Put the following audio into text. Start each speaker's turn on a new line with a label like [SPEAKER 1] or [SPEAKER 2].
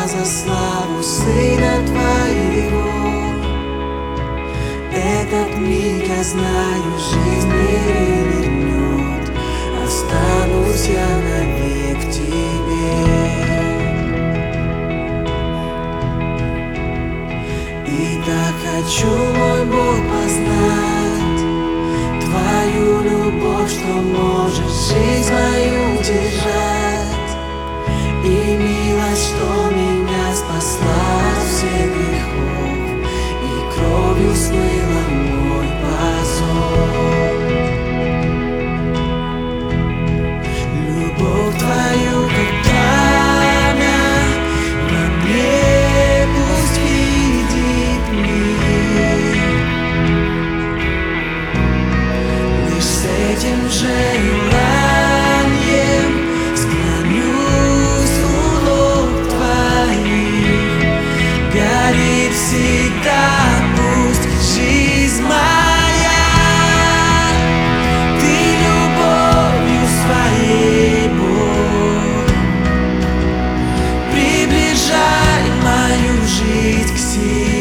[SPEAKER 1] за славу Сына Твоего. Этот миг, я знаю, жизнь перевернет. Останусь я навек в Тебе. И так хочу, мой Бог, познать Твою любовь, что может жизнь мою держать, и милость, что меня спасла от всех грехов и кровью смыла мой позор. Любовь Твою, как пламя, во мне пусть видит мир. Лишь с этим желанием склонюсь у ног Твоих. Горит всегда пусть жизнь моя, Ты любовью своей, Бог, приближай мою жизнь к себе.